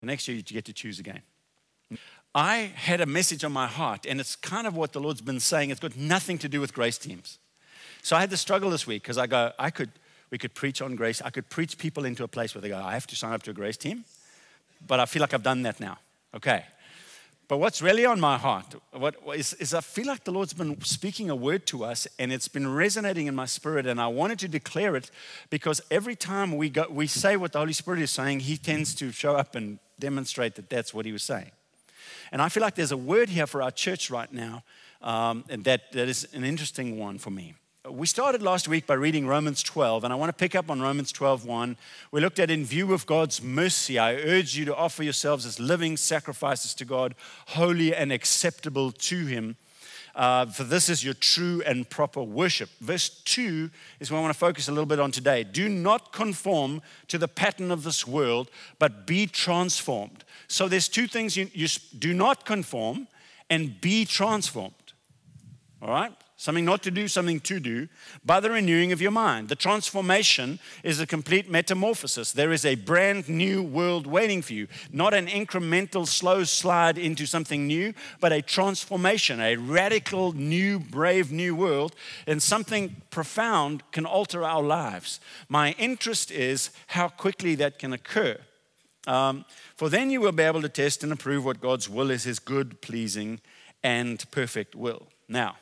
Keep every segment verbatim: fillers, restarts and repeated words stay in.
Next year, you get to choose again. I had a message on my heart, and it's kind of what the Lord's been saying. It's got nothing to do with grace teams. So I had to struggle this week because I go, I could, we could preach on grace. I could preach people into a place where they go, I have to sign up to a grace team, but I feel like I've done that now. Okay. But what's really on my heart what is, is I feel like the Lord's been speaking a word to us, and it's been resonating in my spirit, and I wanted to declare it because every time we go, we say what the Holy Spirit is saying, He tends to show up and demonstrate that that's what He was saying. And I feel like there's a word here for our church right now, um, and that, that is an interesting one for me. We started last week by reading Romans twelve, and I want to pick up on Romans twelve one. We looked at, in view of God's mercy, I urge you to offer yourselves as living sacrifices to God, holy and acceptable to Him, uh, for this is your true and proper worship. Verse two is what I want to focus a little bit on today. Do not conform to the pattern of this world, but be transformed. So there's two things. You, you do not conform and be transformed. All right? Something not to do, something to do, by the renewing of your mind. The transformation is a complete metamorphosis. There is a brand new world waiting for you. Not an incremental, slow slide into something new, but a transformation, a radical, new, brave new world. And something profound can alter our lives. My interest is how quickly that can occur. Um, for then you will be able to test and approve what God's will is, His good, pleasing, and perfect will. Now,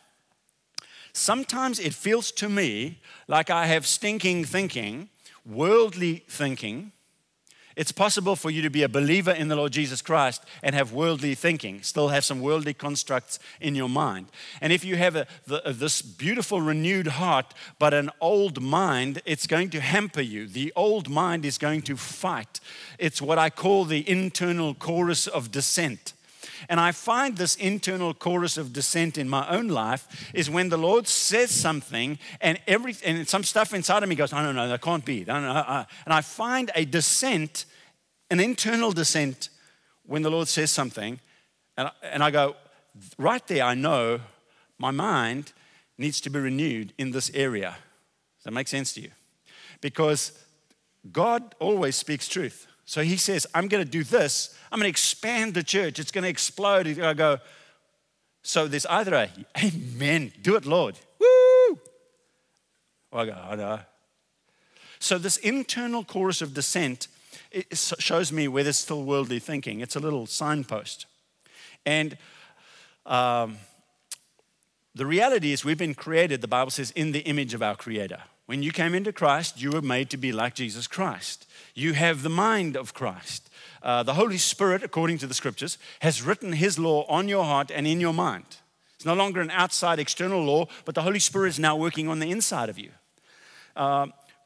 sometimes it feels to me like I have stinking thinking, worldly thinking. It's possible for you to be a believer in the Lord Jesus Christ and have worldly thinking, still have some worldly constructs in your mind. And if you have a, the, this beautiful renewed heart, but an old mind, it's going to hamper you. The old mind is going to fight. It's what I call the internal chorus of dissent. And I find this internal chorus of dissent in my own life is when the Lord says something and every and some stuff inside of me goes, no, no, no, that can't be. No, no, no. And I find a dissent, an internal dissent when the Lord says something. And I, and I go, right there, I know my mind needs to be renewed in this area. Does that make sense to you? Because God always speaks truth. So He says, I'm going to do this. I'm going to expand the church. It's going to explode. I go, so there's either a, amen, do it, Lord. Woo! Or I go, oh, no. So this internal chorus of dissent, it shows me where there's still worldly thinking. It's a little signpost. And um, the reality is we've been created, the Bible says, in the image of our Creator. When you came into Christ, you were made to be like Jesus Christ. You have the mind of Christ. Uh, the Holy Spirit, according to the Scriptures, has written His law on your heart and in your mind. It's no longer an outside external law, but the Holy Spirit is now working on the inside of you. Uh,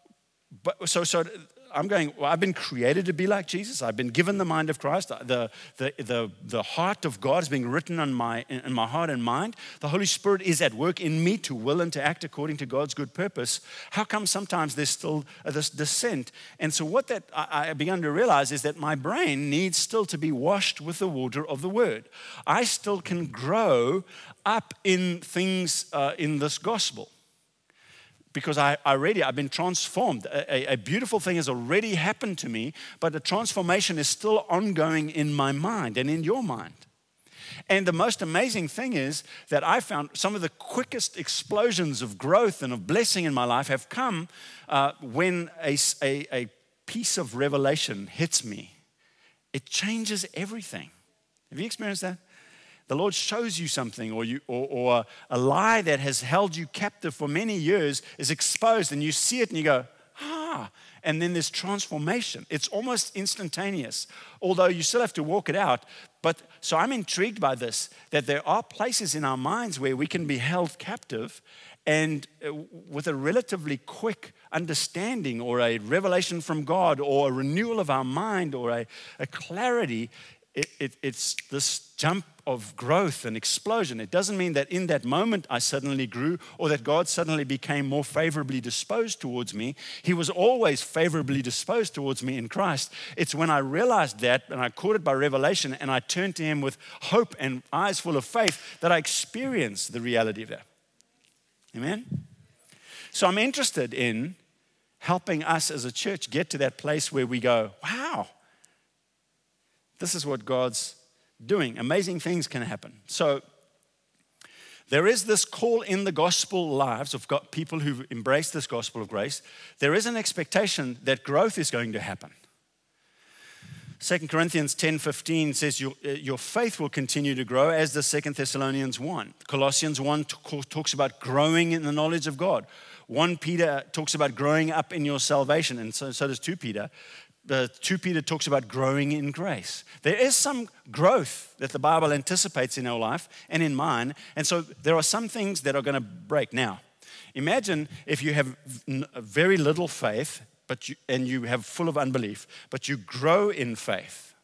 but so, so I'm going, well, I've been created to be like Jesus. I've been given the mind of Christ. The, the, the, the heart of God is being written on my, in my heart and mind. The Holy Spirit is at work in me to will and to act according to God's good purpose. How come sometimes there's still this dissent? And so what that I, I began to realize is that my brain needs still to be washed with the water of the Word. I still can grow up in things uh, in this gospel. Because I already, I've been transformed. A, a beautiful thing has already happened to me, but the transformation is still ongoing in my mind and in your mind. And the most amazing thing is that I found some of the quickest explosions of growth and of blessing in my life have come uh, when a, a, a piece of revelation hits me. It changes everything. Have you experienced that? The Lord shows you something, or, you, or, or a lie that has held you captive for many years is exposed, and you see it and you go, ah, and then there's transformation. It's almost instantaneous, although you still have to walk it out. But so I'm intrigued by this, that there are places in our minds where we can be held captive, and with a relatively quick understanding or a revelation from God or a renewal of our mind or a, a clarity, it, it, it's this jump of growth and explosion. It doesn't mean that in that moment I suddenly grew or that God suddenly became more favorably disposed towards me. He was always favorably disposed towards me in Christ. It's when I realized that and I caught it by revelation and I turned to Him with hope and eyes full of faith that I experienced the reality of that. Amen? So I'm interested in helping us as a church get to that place where we go, wow, this is what God's doing. Amazing things can happen. So there is this call in the gospel lives of God, people who've embraced this gospel of grace. There is an expectation that growth is going to happen. Second Corinthians ten fifteen says your, your faith will continue to grow, as does Second Thessalonians one. Colossians one talks about growing in the knowledge of God. First Peter talks about growing up in your salvation, and so, so does Second Peter. Uh, Second Peter talks about growing in grace. There is some growth that the Bible anticipates in our life and in mine, and so there are some things that are going to break. Now, imagine if you have very little faith, but you, and you have full of unbelief, but you grow in faith.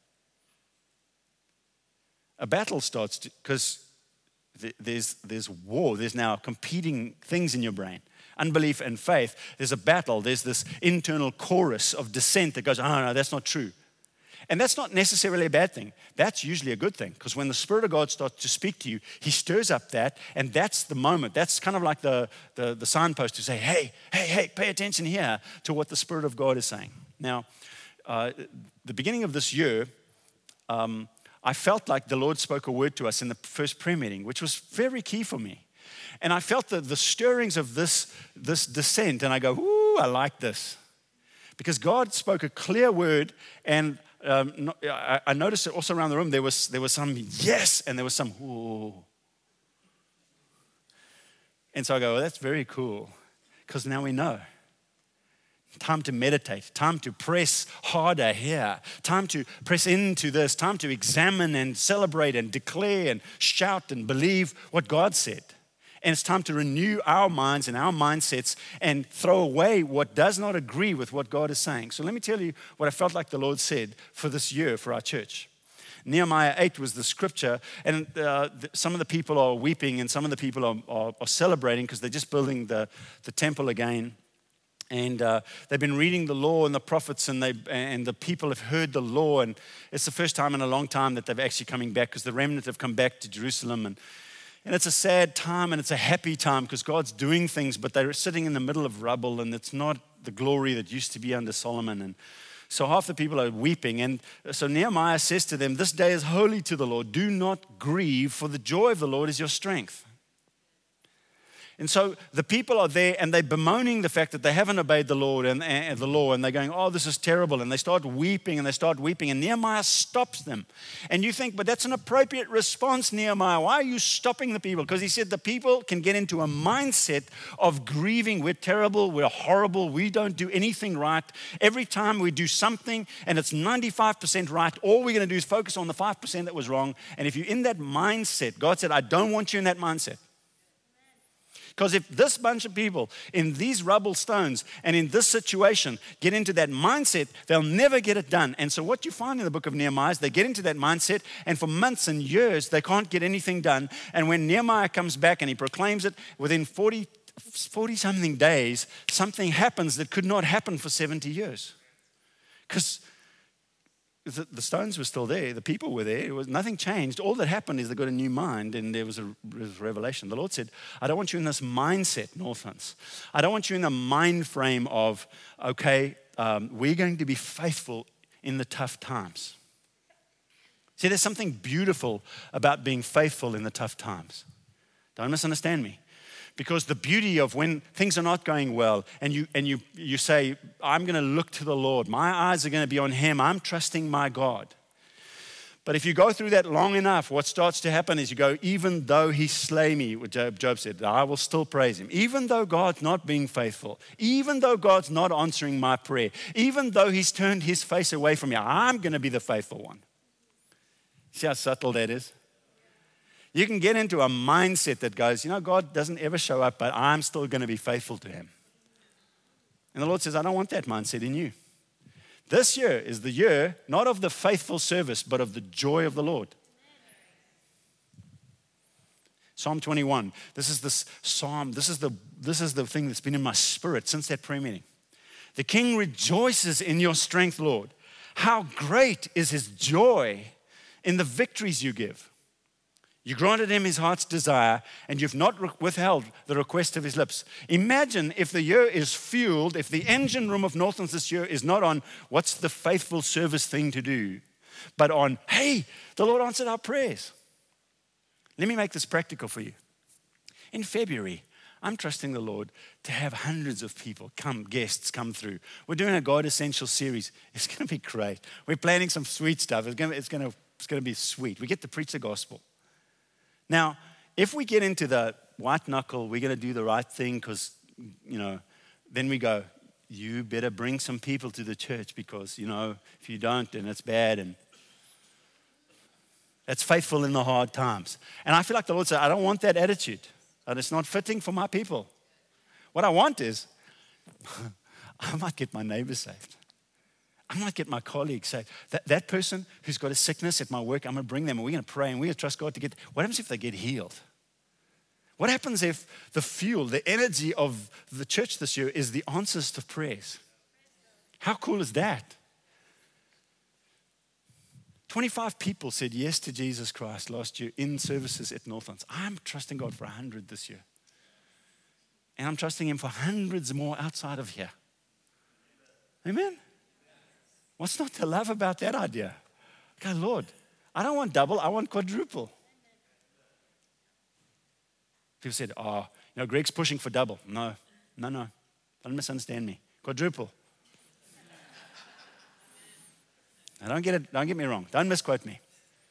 A battle starts because th- there's, there's war. There's now competing things in your brain. Unbelief and faith, there's a battle. There's this internal chorus of dissent that goes, oh, no, that's not true. And that's not necessarily a bad thing. That's usually a good thing, because when the Spirit of God starts to speak to you, He stirs up that, and that's the moment. That's kind of like the, the, the signpost to say, hey, hey, hey, pay attention here to what the Spirit of God is saying. Now, uh, the beginning of this year, um, I felt like the Lord spoke a word to us in the first prayer meeting, which was very key for me. And I felt the, the stirrings of this, this descent, and I go, ooh, I like this. Because God spoke a clear word, and um, I, I noticed it also around the room, there was, there was some yes, and there was some ooh. And so I go, well, that's very cool, because now we know. Time to meditate, time to press harder here, time to press into this, time to examine and celebrate and declare and shout and believe what God said. And it's time to renew our minds and our mindsets and throw away what does not agree with what God is saying. So let me tell you what I felt like the Lord said for this year for our church. Nehemiah eight was the scripture, and uh, the, some of the people are weeping and some of the people are, are, are celebrating because they're just building the, the temple again. And uh, they've been reading the law and the prophets, and they and the people have heard the law. And it's the first time in a long time that they've actually coming back, because the remnant have come back to Jerusalem. And And it's a sad time and it's a happy time because God's doing things, but they're sitting in the middle of rubble, and it's not the glory that used to be under Solomon. And so half the people are weeping. And so Nehemiah says to them, this day is holy to the Lord. Do not grieve, for the joy of the Lord is your strength. And so the people are there, and they're bemoaning the fact that they haven't obeyed the Lord and, and the law, and they're going, oh, this is terrible. And they start weeping and they start weeping, and Nehemiah stops them. And you think, but that's an appropriate response, Nehemiah. Why are you stopping the people? Because he said the people can get into a mindset of grieving. We're terrible, we're horrible, we don't do anything right. Every time we do something and it's ninety-five percent right, all we're going to do is focus on the five percent that was wrong. And if you're in that mindset, God said, I don't want you in that mindset. Because if this bunch of people in these rubble stones and in this situation get into that mindset, they'll never get it done. And so what you find in the book of Nehemiah is they get into that mindset, and for months and years, they can't get anything done. And when Nehemiah comes back and he proclaims it, within forty, forty-something days, something happens that could not happen for seventy years. Because the, the stones were still there. The people were there. It was, nothing changed. All that happened is they got a new mind, and there was a, was a revelation. The Lord said, I don't want you in this mindset, Northlands. I don't want you in the mind frame of, okay, um, we're going to be faithful in the tough times. See, there's something beautiful about being faithful in the tough times. Don't misunderstand me. Because the beauty of when things are not going well, and you and you you say, I'm going to look to the Lord. My eyes are going to be on Him. I'm trusting my God. But if you go through that long enough, what starts to happen is you go, even though He slay me, what Job, Job said, I will still praise Him. Even though God's not being faithful, even though God's not answering my prayer, even though He's turned His face away from me, I'm going to be the faithful one. See how subtle that is? You can get into a mindset that goes, you know, God doesn't ever show up, but I'm still going to be faithful to Him. And the Lord says, I don't want that mindset in you. This year is the year, not of the faithful service, but of the joy of the Lord. Psalm twenty-one. This is this psalm. This is the, this is the thing that's been in my spirit since that prayer meeting. The King rejoices in your strength, Lord. How great is His joy in the victories you give. You granted Him His heart's desire, and you've not withheld the request of His lips. Imagine if the year is fueled, if the engine room of Northlands this year is not on what's the faithful service thing to do, but on, hey, the Lord answered our prayers. Let me make this practical for you. In February, I'm trusting the Lord to have hundreds of people come, guests come through. We're doing a God Essential series. It's going to be great. We're planning some sweet stuff. It's going to, it's going to, it's going to be sweet. We get to preach the gospel. Now, if we get into the white knuckle, we're going to do the right thing because, you know, then we go, you better bring some people to the church because, you know, if you don't, then it's bad. And that's faithful in the hard times. And I feel like the Lord said, I don't want that attitude. And it's not fitting for my people. What I want is, I might get my neighbors saved. I might get my colleagues saved. That, that person who's got a sickness at my work, I'm going to bring them and we're going to pray and we're going to trust God to get, what happens if they get healed? What happens if the fuel, the energy of the church this year is the answers to prayers? How cool is that? twenty-five people said yes to Jesus Christ last year in services at Northlands. I'm trusting God for one hundred this year. And I'm trusting Him for hundreds more outside of here. Amen? What's not to love about that idea? Okay, Lord, I don't want double, I want quadruple. People said, oh, you know, Greg's pushing for double. No, no, no. Don't misunderstand me. Quadruple. Now, don't get it, don't get me wrong. Don't misquote me.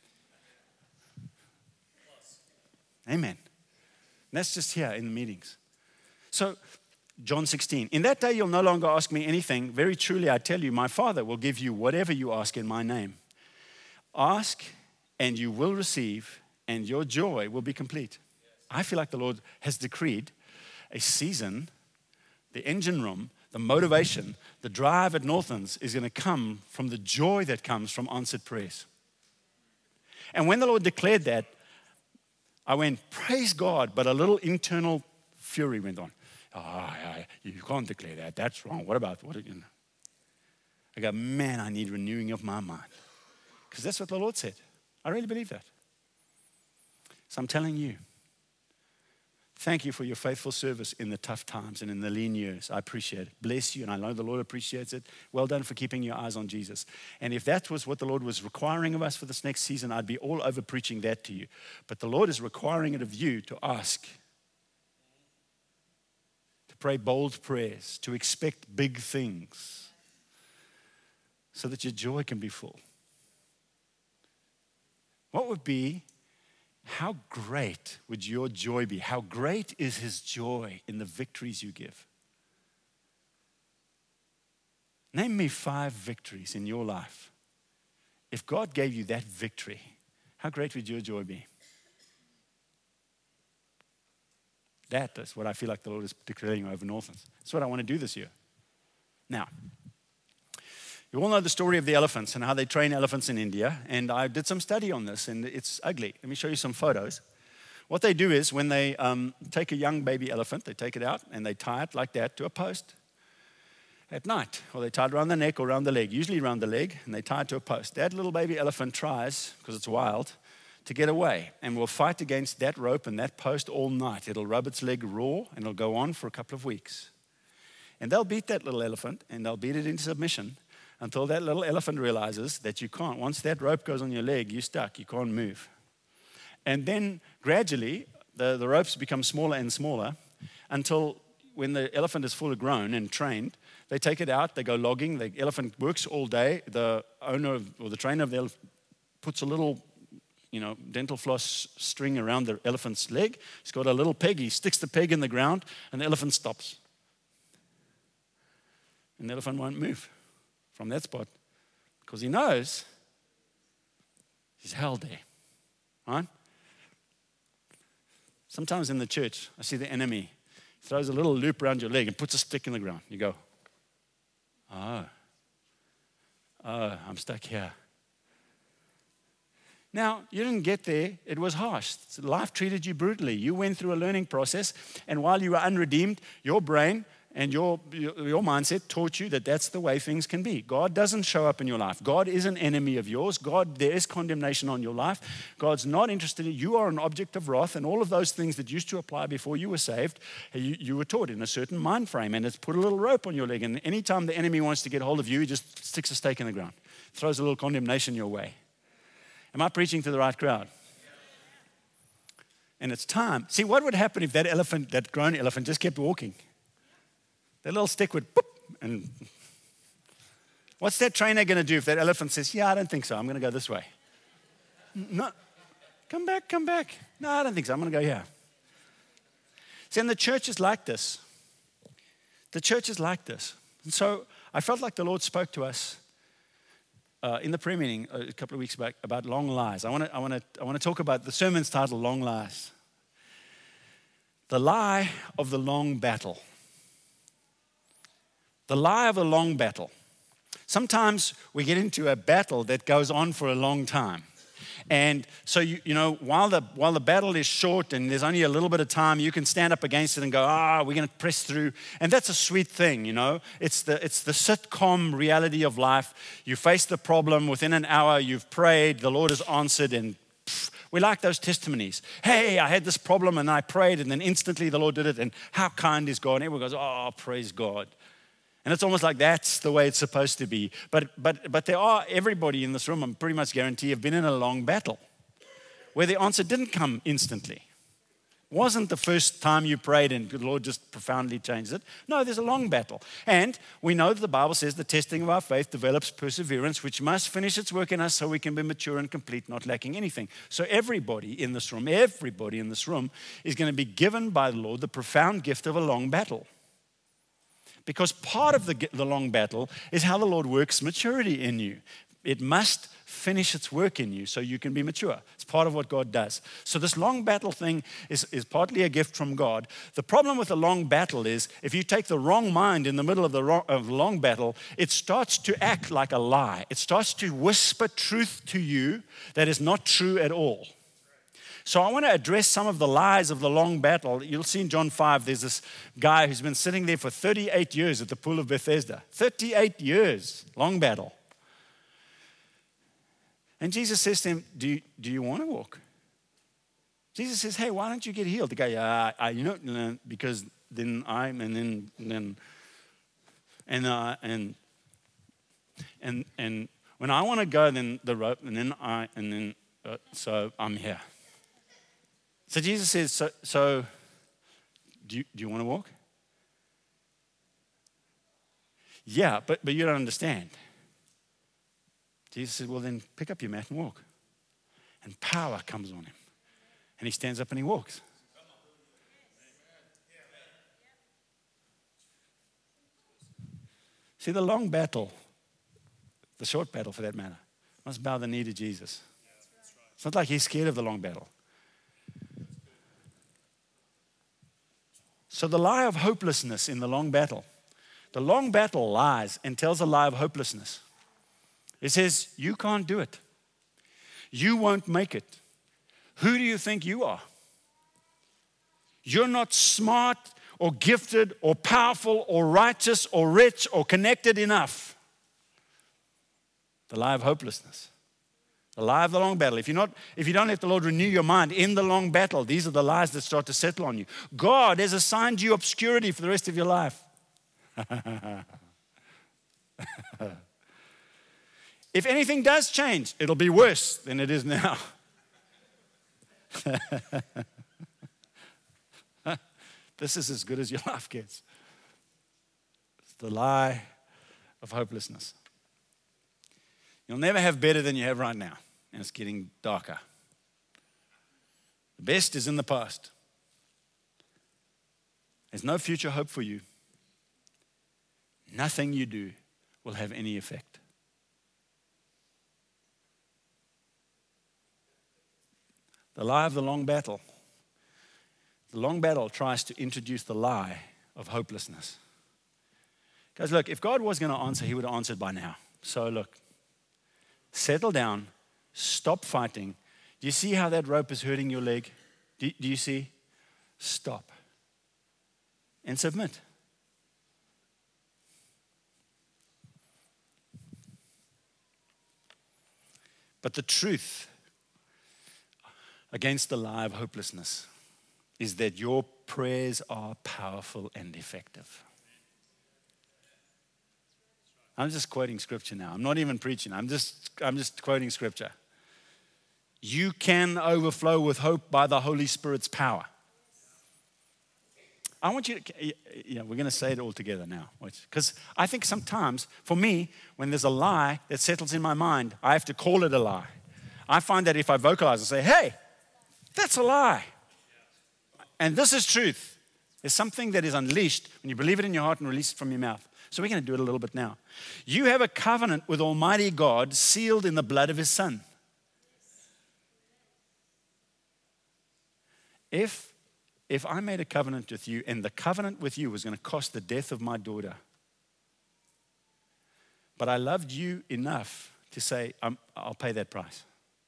Amen. And that's just here in the meetings. So, John sixteen. In that day, you'll no longer ask me anything. Very truly, I tell you, my Father will give you whatever you ask in my name. Ask, and you will receive, and your joy will be complete. I feel like the Lord has decreed a season, the engine room, the motivation, the drive at Northlands is going to come from the joy that comes from answered prayers. And when the Lord declared that, I went, praise God, but a little internal fury went on. Oh, you can't declare that. That's wrong. What about, what? You know? I go, man, I need renewing of my mind. Because that's what the Lord said. I really believe that. So I'm telling you, thank you for your faithful service in the tough times and in the lean years. I appreciate it. Bless you, and I know the Lord appreciates it. Well done for keeping your eyes on Jesus. And if that was what the Lord was requiring of us for this next season, I'd be all over preaching that to you. But the Lord is requiring it of you to ask, to pray bold prayers, to expect big things, so that your joy can be full. What would be How great would your joy be? How great is His joy in the victories you give? Name me five victories in your life. If God gave you that victory, how great would your joy be? That is what I feel like the Lord is declaring over Northlands. That's what I want to do this year. Now, you all know the story of the elephants and how they train elephants in India. And I did some study on this, and it's ugly. Let me show you some photos. What they do is when they um, take a young baby elephant, they take it out and they tie it like that to a post at night. Or they tie it around the neck or around the leg, usually around the leg, and they tie it to a post. That little baby elephant tries, because it's wild, to get away and will fight against that rope and that post all night. It'll rub its leg raw and it'll go on for a couple of weeks. And they'll beat that little elephant and they'll beat it into submission until that little elephant realizes that you can't. Once that rope goes on your leg, you're stuck. You can't move. And then gradually, the, the ropes become smaller and smaller until when the elephant is fully grown and trained, they take it out, they go logging. The elephant works all day. The owner of, or the trainer of the elephant puts a little, you know, dental floss string around the elephant's leg. He's got a little peg. He sticks the peg in the ground, and the elephant stops. And the elephant won't move from that spot because he knows he's held there, right? Sometimes in the church, I see the enemy throws a little loop around your leg and puts a stick in the ground. You go, oh, oh, I'm stuck here. Now, you didn't get there. It was harsh. Life treated you brutally. You went through a learning process, and while you were unredeemed, your brain and your, your, your mindset taught you that that's the way things can be. God doesn't show up in your life. God is an enemy of yours. God, there is condemnation on your life. God's not interested in you. You are an object of wrath, and all of those things that used to apply before you were saved, you, you were taught in a certain mind frame, and it's put a little rope on your leg, and anytime the enemy wants to get hold of you, he just sticks a stake in the ground. throws a little condemnation your way. Am I preaching to the right crowd? And it's time. See, what would happen if that elephant, that grown elephant, just kept walking? That little stick would, boop, and what's that trainer going to do if that elephant says, yeah, I don't think so, I'm going to go this way? No, come back, come back. No, I don't think so, I'm going to go here. See, and the church is like this. The church is like this. And so I felt like the Lord spoke to us uh, in the prayer meeting a couple of weeks back about long lies. I want to I want to I want to talk about the sermon's title, Long Lies. The lie of the long battle. The lie of a long battle. Sometimes we get into a battle that goes on for a long time. And so, you, you know, while the, while the battle is short and there's only a little bit of time, you can stand up against it and go, ah, we're going to press through. And that's a sweet thing, you know. It's the, it's the sitcom reality of life. You face the problem within an hour, you've prayed, the Lord has answered, and pff, we like those testimonies. Hey, I had this problem and I prayed, and then instantly the Lord did it, and how kind is God? And everyone goes, oh, praise God. And it's almost like that's the way it's supposed to be. But, but, but there are, everybody in this room, I'm pretty much guarantee, have been in a long battle where the answer didn't come instantly. It wasn't the first time you prayed and the Lord just profoundly changed it. No, there's a long battle. And we know that the Bible says the testing of our faith develops perseverance, which must finish its work in us so we can be mature and complete, not lacking anything. So everybody in this room, everybody in this room is going to be given by the Lord the profound gift of a long battle. Because part of the, the long battle is how the Lord works maturity in you. It must finish its work in you so you can be mature. It's part of what God does. So this long battle thing is, is partly a gift from God. The problem with a long battle is if you take the wrong mind in the middle of the, wrong, of the long battle, it starts to act like a lie. It starts to whisper truth to you that is not true at all. So I want to address some of the lies of the long battle. You'll see in John five, there's this guy who's been sitting there for thirty-eight years at the pool of Bethesda. thirty-eight years, long battle. And Jesus says to him, do you, do you want to walk? Jesus says, hey, why don't you get healed? The guy, uh, I, you know, because then I'm, and then, and then, and, uh, and, and, and when I want to go, then the rope, and then I, and then, uh, so I'm here. So Jesus says, so, so do you, do you want to walk? Yeah, but, but you don't understand. Jesus says, well, then pick up your mat and walk. And power comes on him. And he stands up and he walks. See, the long battle, the short battle for that matter, must bow the knee to Jesus. It's not like he's scared of the long battle. So the lie of hopelessness in the long battle. The long battle lies and tells a lie of hopelessness. It says, you can't do it. You won't make it. Who do you think you are? You're not smart or gifted or powerful or righteous or rich or connected enough. The lie of hopelessness. The lie of the long battle. If you're not, if you don't let the Lord renew your mind in the long battle, these are the lies that start to settle on you. God has assigned you obscurity for the rest of your life. If anything does change, it'll be worse than it is now. This is as good as your life gets. It's the lie of hopelessness. You'll never have better than you have right now. And it's getting darker. The best is in the past. There's no future hope for you. Nothing you do will have any effect. The lie of the long battle. The long battle tries to introduce the lie of hopelessness. Guys, look, if God was going to answer, he would have answered by now. So look, settle down. Stop fighting. Do you see how that rope is hurting your leg? Do, do you see? Stop. And submit. But the truth against the lie of hopelessness is that your prayers are powerful and effective. I'm just quoting scripture now. I'm not even preaching. I'm just, I'm just quoting scripture. You can overflow with hope by the Holy Spirit's power. I want you to, yeah, we're going to say it all together now. Because I think sometimes, for me, when there's a lie that settles in my mind, I have to call it a lie. I find that if I vocalize and say, hey, that's a lie. And this is truth. There's something that is unleashed when you believe it in your heart and release it from your mouth. So we're going to do it a little bit now. You have a covenant with Almighty God sealed in the blood of His Son. If, if I made a covenant with you and the covenant with you was going to cost the death of my daughter, but I loved you enough to say, I'm, I'll pay that price.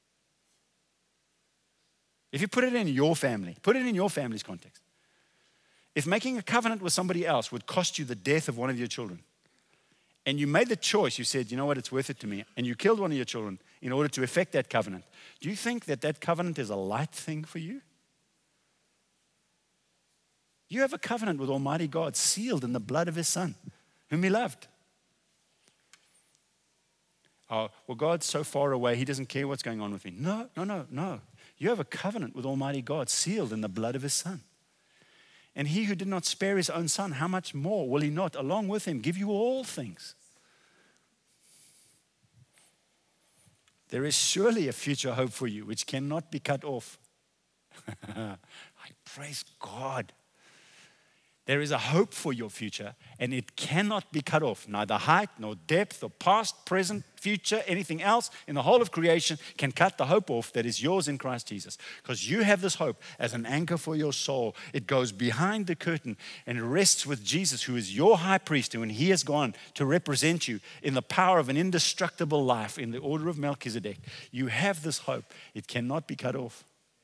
If you put it in your family, put it in your family's context. If making a covenant with somebody else would cost you the death of one of your children, and you made the choice, you said, you know what, it's worth it to me, and you killed one of your children in order to effect that covenant, do you think that that covenant is a light thing for you? You have a covenant with Almighty God sealed in the blood of His Son, whom He loved. Oh, well, God's so far away, He doesn't care what's going on with me. No, no, no, no. You have a covenant with Almighty God sealed in the blood of His Son. And He who did not spare His own Son, how much more will He not, along with Him, give you all things? There is surely a future hope for you which cannot be cut off. I praise God. There is a hope for your future, and it cannot be cut off. Neither height, nor depth, or past, present, future, anything else in the whole of creation can cut the hope off that is yours in Christ Jesus. Because you have this hope as an anchor for your soul. It goes behind the curtain and rests with Jesus, who is your high priest, and when He has gone to represent you in the power of an indestructible life in the order of Melchizedek, you have this hope. It cannot be cut off.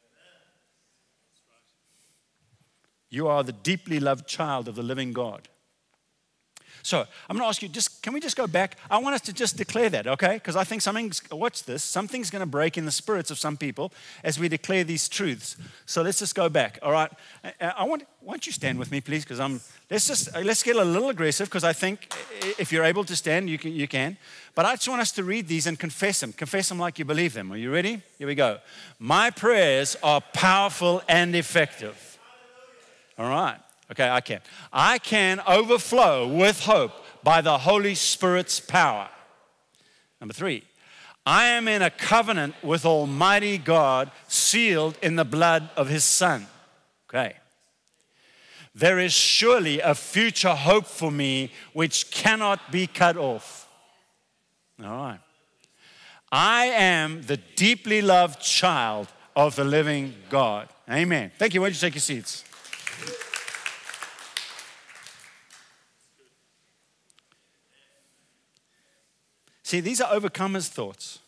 You are the deeply loved child of the living God. So I'm going to ask you, just can we just go back? I want us to just declare that, okay? Because I think something's, watch this, something's going to break in the spirits of some people as we declare these truths. So let's just go back, all right? I want, why don't you stand with me, please? Because I'm, let's just, let's get a little aggressive, because I think if you're able to stand, you can, you can. But I just want us to read these and confess them. Confess them like you believe them. Are you ready? Here we go. My prayers are powerful and effective. All right. Okay, I can. I can overflow with hope by the Holy Spirit's power. Number three, I am in a covenant with Almighty God, sealed in the blood of His Son. Okay. There is surely a future hope for me which cannot be cut off. All right. I am the deeply loved child of the living God. Amen. Thank you. Why don't you take your seats? See, these are overcomers' thoughts.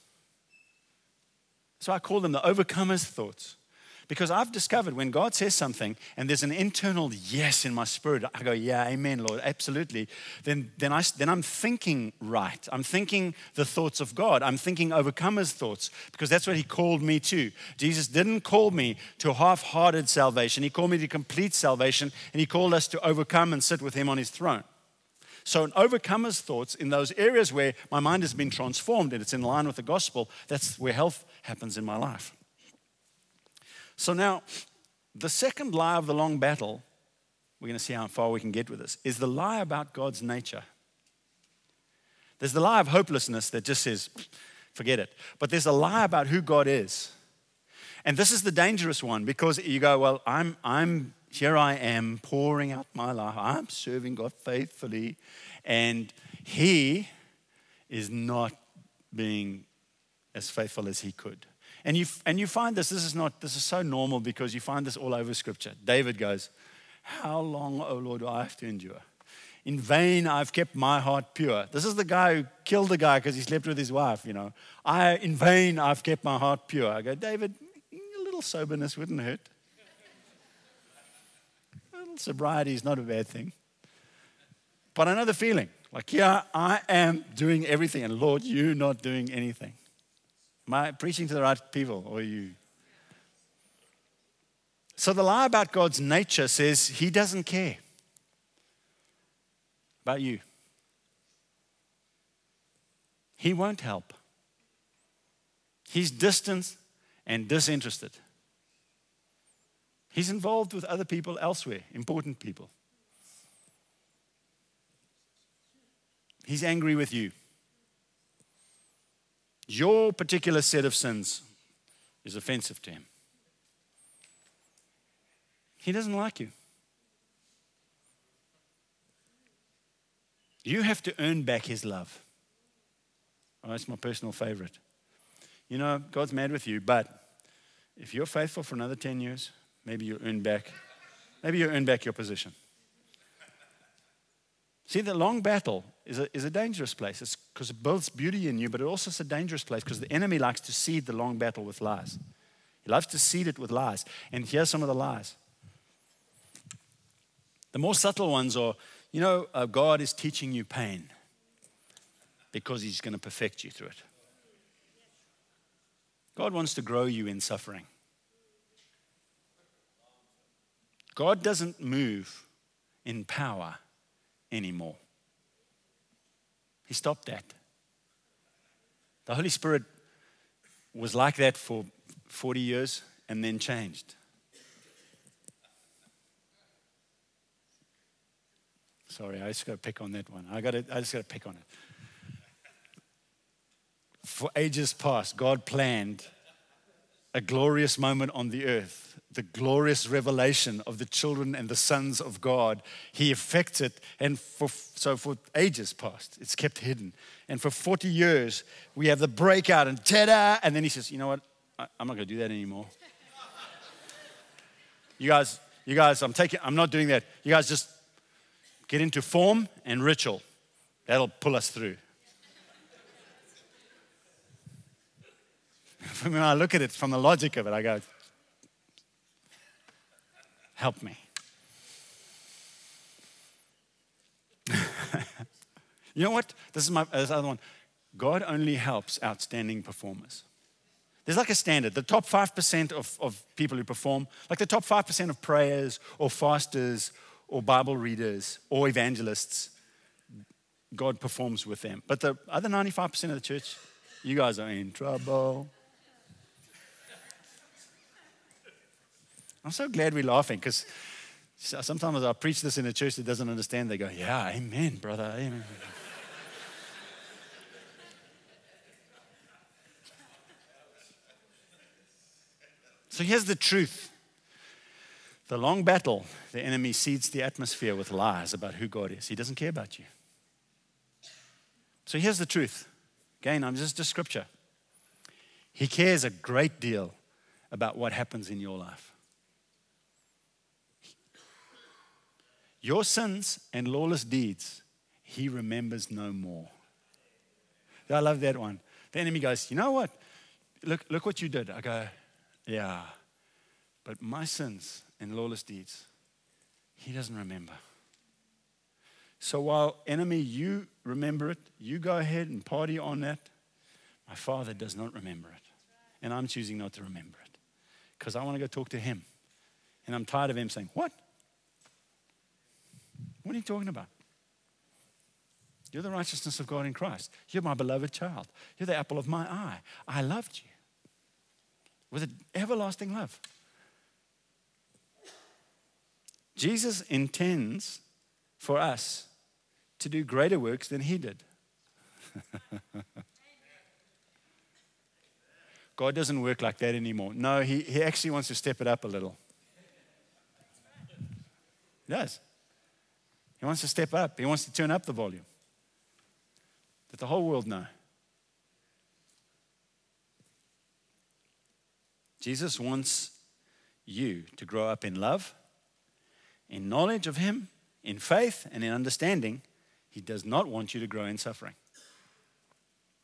So I call them the overcomers' thoughts. Because I've discovered when God says something and there's an internal yes in my spirit, I go, yeah, amen, Lord, absolutely. Then, then, I, then I'm thinking right. I'm thinking the thoughts of God. I'm thinking overcomers' thoughts, because that's what He called me to. Jesus didn't call me to half-hearted salvation. He called me to complete salvation, and He called us to overcome and sit with Him on His throne. So an overcomer's thoughts in those areas where my mind has been transformed and it's in line with the gospel, that's where health happens in my life. So now, the second lie of the long battle, we're going to see how far we can get with this, is the lie about God's nature. There's the lie of hopelessness that just says, forget it. But there's a lie about who God is. And this is the dangerous one, because you go, well, I'm, I'm, here I am pouring out my life. I'm serving God faithfully. And He is not being as faithful as He could. And you and you find this, this is not, this is so normal, because you find this all over Scripture. David goes, how long, O Lord, do I have to endure? In vain I've kept my heart pure. This is the guy who killed the guy because he slept with his wife, you know. I, in vain I've kept my heart pure. I go, David, a little soberness wouldn't hurt. A little sobriety is not a bad thing. But I know the feeling. Like, yeah, I am doing everything, and Lord, you're not doing anything. Am I preaching to the right people, or are you? So the lie about God's nature says He doesn't care about you. He won't help. He's distant and disinterested. He's involved with other people elsewhere, important people. He's angry with you. Your particular set of sins is offensive to him. He doesn't like you. You have to earn back his love. Oh, that's my personal favorite. You know, God's mad with you, but if you're faithful for another ten years, maybe you earn back, maybe you earn back your position. See, the long battle is a, is a dangerous place. It's because it builds beauty in you, but it also is a dangerous place because the enemy likes to seed the long battle with lies. He loves to seed it with lies. And here's some of the lies. The more subtle ones are, you know, uh, God is teaching you pain because he's going to perfect you through it. God wants to grow you in suffering. God doesn't move in power anymore. He stopped that. The Holy Spirit was like that for forty years and then changed. Sorry, I just got to pick on that one. I got to, I just got to pick on it. For ages past, God planned a glorious moment on the earth, the glorious revelation of the children and the sons of God. He effected, and for so for ages past, it's kept hidden. And for forty years, we have the breakout and ta-da! And then he says, you know what? I, I'm not going to do that anymore. You guys, you guys, I'm taking, I'm not doing that. You guys just get into form and ritual. That'll pull us through. When I look at it from the logic of it, I go, help me. You know what? This is my this other one. God only helps outstanding performers. There's like a standard. The top five percent of, of people who perform, like the top five percent of prayers or fasters or Bible readers or evangelists, God performs with them. But the other ninety-five percent of the church, you guys are in trouble. I'm so glad we're laughing because sometimes I preach this in a church that doesn't understand. They go, yeah, amen, brother, amen. So here's the truth. The long battle, the enemy seeds the atmosphere with lies about who God is. He doesn't care about you. So here's the truth. Again, I'm just a scripture. He cares a great deal about what happens in your life. Your sins and lawless deeds, he remembers no more. I love that one. The enemy goes, you know what? Look, look what you did. I go, yeah, but my sins and lawless deeds, he doesn't remember. So while enemy, you remember it, you go ahead and party on that, my Father does not remember it. And I'm choosing not to remember it because I want to go talk to him. And I'm tired of him saying, what? What are you talking about? You're the righteousness of God in Christ. You're my beloved child. You're the apple of my eye. I loved you with an everlasting love. Jesus intends for us to do greater works than he did. God doesn't work like that anymore. No, he, he actually wants to step it up a little. He does. He wants to step up. He wants to turn up the volume. That the whole world know. Jesus wants you to grow up in love, in knowledge of him, in faith, and in understanding. He does not want you to grow in suffering.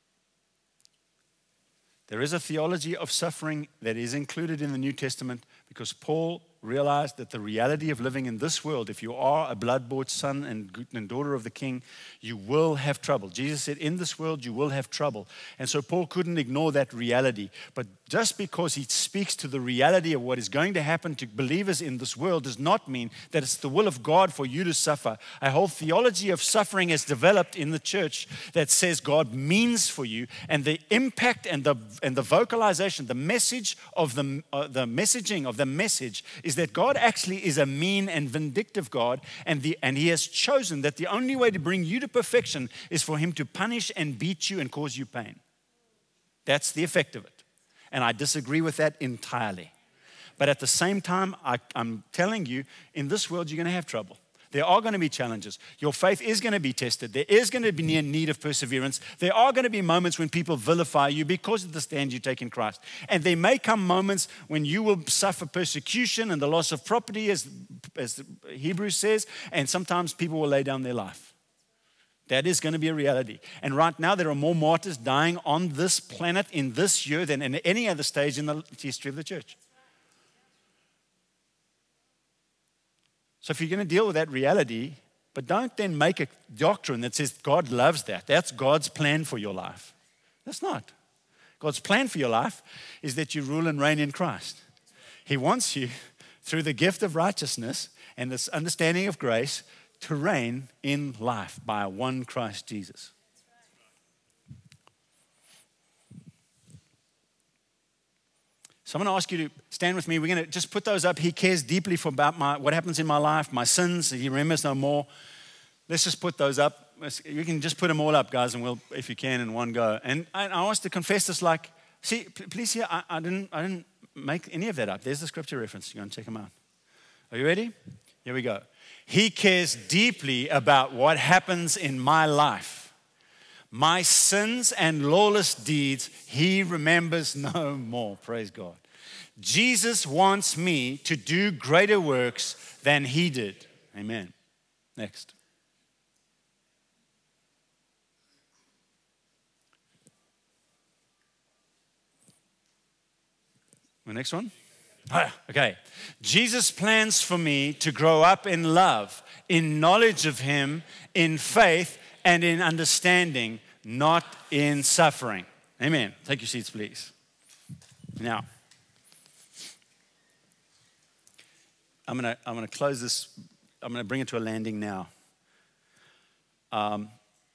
There is a theology of suffering that is included in the New Testament because Paul realized that the reality of living in this world, if you are a blood-bought son and, and daughter of the King, you will have trouble. Jesus said, in this world, you will have trouble. And so Paul couldn't ignore that reality. But just because he speaks to the reality of what is going to happen to believers in this world does not mean that it's the will of God for you to suffer. A whole theology of suffering has developed in the church that says God means for you, and the impact and the and the vocalization, the message of the uh, the messaging of the message is that God actually is a mean and vindictive God, and the and He has chosen that the only way to bring you to perfection is for Him to punish and beat you and cause you pain. That's the effect of it. And I disagree with that entirely. But at the same time, I, I'm telling you, in this world, you're going to have trouble. There are going to be challenges. Your faith is going to be tested. There is going to be a need of perseverance. There are going to be moments when people vilify you because of the stand you take in Christ. And there may come moments when you will suffer persecution and the loss of property, as, as Hebrews says, and sometimes people will lay down their life. That is going to be a reality. And right now, there are more martyrs dying on this planet in this year than in any other stage in the history of the church. So if you're going to deal with that reality, but don't then make a doctrine that says God loves that. That's God's plan for your life. That's not. God's plan for your life is that you rule and reign in Christ. He wants you, through the gift of righteousness and this understanding of grace, to reign in life by one Christ Jesus. So I'm going to ask you to stand with me. We're going to just put those up. He cares deeply for about my, what happens in my life, my sins. He remembers no more. Let's just put those up. You can just put them all up, guys, and we'll, if you can, in one go. And I, I want to confess this like, see, please hear, I, I, didn't, I didn't make any of that up. There's the scripture reference. You go and check them out. Are you ready? Here we go. He cares deeply about what happens in my life. My sins and lawless deeds, He remembers no more. Praise God. Jesus wants me to do greater works than He did. Amen. Next. The next one. Ah, okay. Jesus plans for me to grow up in love, in knowledge of Him, in faith, and in understanding, not in suffering. Amen. Take your seats, please. Now, I'm going to I'm going to close this. I'm going to bring it to a landing now. Um,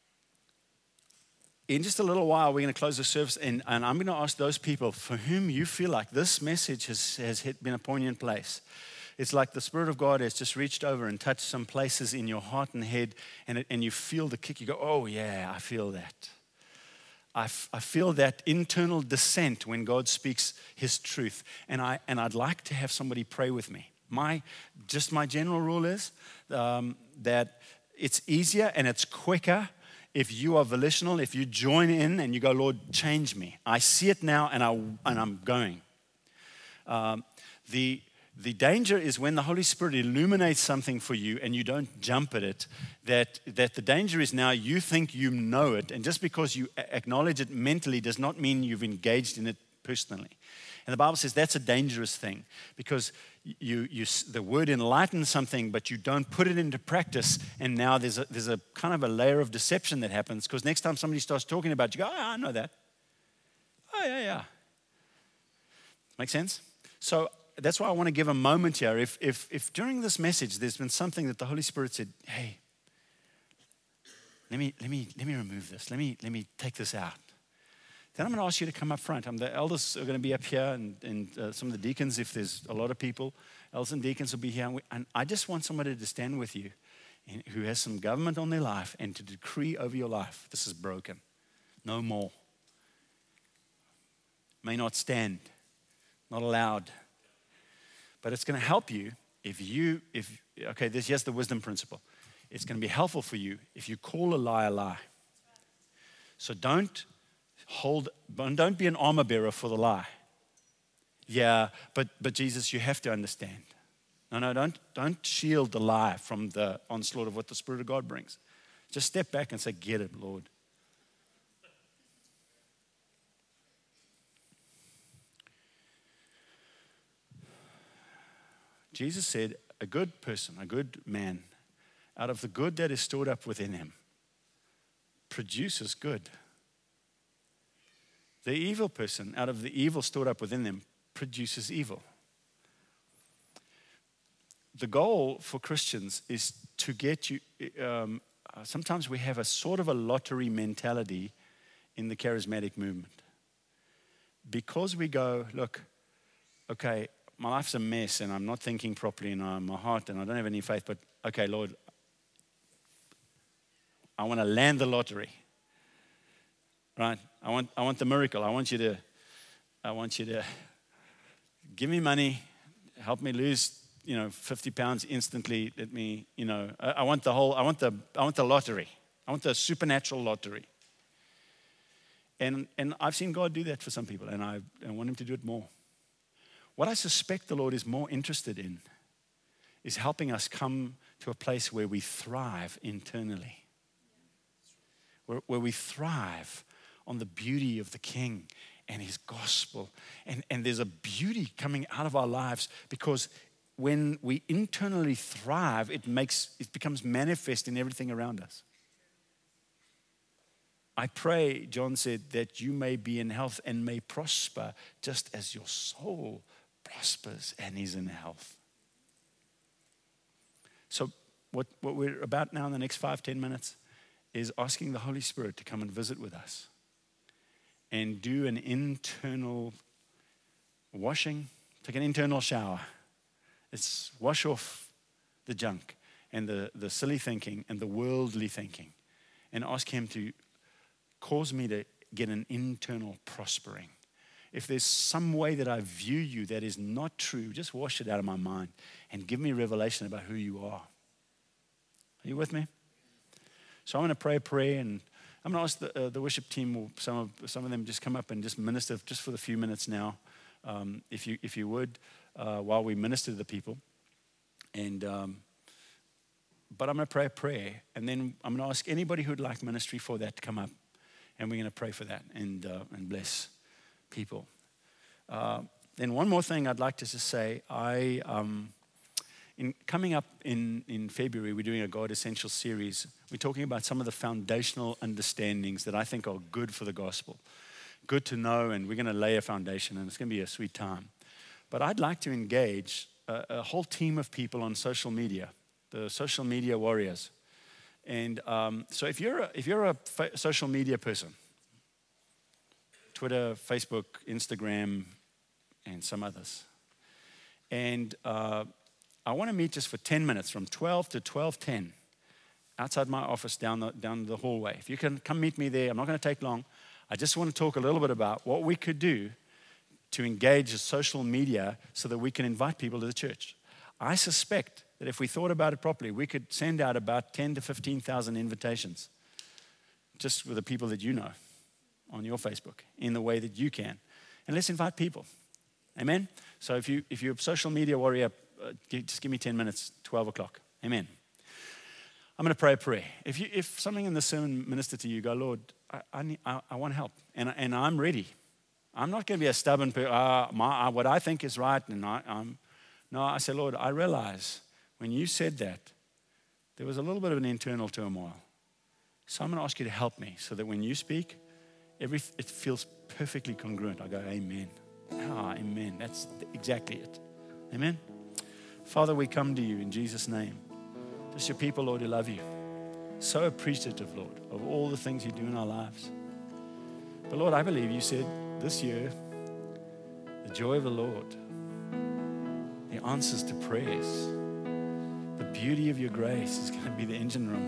in just a little while, we're going to close the service, and, and I'm going to ask those people for whom you feel like this message has, has hit, been a poignant place. It's like the Spirit of God has just reached over and touched some places in your heart and head, and, it, and you feel the kick. You go, oh, yeah, I feel that. I, f- I feel that internal dissent when God speaks His truth, and, I, and I'd like to have somebody pray with me. My, just my general rule is um, that it's easier and it's quicker if you are volitional, if you join in and you go, Lord, change me. I see it now and, I, and I'm going. Um, the, the danger is when the Holy Spirit illuminates something for you and you don't jump at it, that, that the danger is now you think you know it, and just because you acknowledge it mentally does not mean you've engaged in it personally. And the Bible says that's a dangerous thing, because you, you, the word enlightens something, but you don't put it into practice, and now there's a, there's a kind of a layer of deception that happens, because next time somebody starts talking about it, you go, oh, I know that. Oh, yeah, yeah. Make sense? So that's why I want to give a moment here. If, if, if during this message there's been something that the Holy Spirit said, hey, let me, let me, let me remove this. Let me, let me take this out. Then I'm going to ask you to come up front. Um, the elders are going to be up here, and, and uh, some of the deacons, if there's a lot of people, elders and deacons will be here. And, we, and I just want somebody to stand with you and, who has some government on their life, and to decree over your life, this is broken. No more. May not stand. Not allowed. But it's going to help you if you, if okay, this, here's the wisdom principle. It's going to be helpful for you if you call a lie a lie. So don't hold, don't be an armor bearer for the lie. Yeah, but but Jesus, you have to understand. No, no, don't don't shield the lie from the onslaught of what the Spirit of God brings. Just step back and say, get it, Lord. Jesus said, a good person, a good man, out of the good that is stored up within him, produces good. The evil person, out of the evil stored up within them, produces evil. The goal for Christians is to get you, um, sometimes we have a sort of a lottery mentality in the charismatic movement. Because we go, look, okay, my life's a mess and I'm not thinking properly and I'm my heart and I don't have any faith, but okay, Lord, I want to land the lottery. Right? I want I want the miracle. I want you to I want you to give me money, help me lose, you know, fifty pounds instantly. Let me, you know, I, I want the whole I want the I want the lottery. I want the supernatural lottery. And and I've seen God do that for some people, and I, I want him to do it more. What I suspect the Lord is more interested in is helping us come to a place where we thrive internally. Where, where we thrive on the beauty of the King and his gospel. And, and there's a beauty coming out of our lives because when we internally thrive, it makes it becomes manifest in everything around us. I pray, John said, that you may be in health and may prosper just as your soul prospers and is in health. So what, what we're about now in the next five, ten minutes is asking the Holy Spirit to come and visit with us and do an internal washing, take an internal shower. It's wash off the junk and the, the silly thinking and the worldly thinking and ask him to cause me to get an internal prospering. If there's some way that I view you that is not true, just wash it out of my mind and give me revelation about who you are. Are you with me? So I'm going to pray a prayer, and I'm going to ask the, uh, the worship team, or some of some of them, just come up and just minister just for a few minutes now, um, if you if you would, uh, while we minister to the people. And um, but I'm going to pray a prayer, and then I'm going to ask anybody who'd like ministry for that to come up, and we're going to pray for that and uh, and bless people. Uh, then one more thing I'd like to just say, I. Um, In coming up in, in February, we're doing a God Essentials series. We're talking about some of the foundational understandings that I think are good for the gospel. Good to know, and we're going to lay a foundation, and it's going to be a sweet time. But I'd like to engage a, a whole team of people on social media, the social media warriors. And um, so if you're a, if you're a fa- social media person, Twitter, Facebook, Instagram, and some others, and uh, I want to meet just for ten minutes from twelve to twelve ten outside my office down the, down the hallway. If you can come meet me there, I'm not going to take long. I just want to talk a little bit about what we could do to engage social media so that we can invite people to the church. I suspect that if we thought about it properly, we could send out about ten to fifteen thousand invitations just with the people that you know on your Facebook in the way that you can. And let's invite people. Amen? So if, you, if you're a social media warrior, Uh, just give me ten minutes, twelve o'clock. Amen. I'm going to pray a prayer. If you, if something in the sermon ministered to you, go, Lord, I, I, need, I, I want help, and, and I'm ready. I'm not going to be a stubborn person, uh, my, uh, what I think is right, and I, I'm, no, I say, Lord, I realize when you said that, there was a little bit of an internal turmoil. So I'm going to ask you to help me so that when you speak, every, it feels perfectly congruent. I go, amen. Ah, amen. That's exactly it. Amen. Father, we come to you in Jesus' name. Just your people, Lord, who love you. So appreciative, Lord, of all the things you do in our lives. But Lord, I believe you said this year, the joy of the Lord, the answers to prayers, the beauty of your grace is going to be the engine room.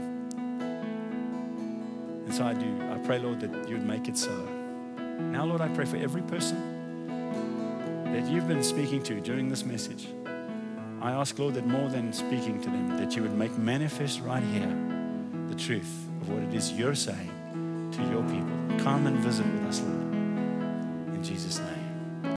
And so I do. I pray, Lord, that you would make it so. Now, Lord, I pray for every person that you've been speaking to during this message. I ask, Lord, that more than speaking to them, that you would make manifest right here the truth of what it is you're saying to your people. Come and visit with us, Lord.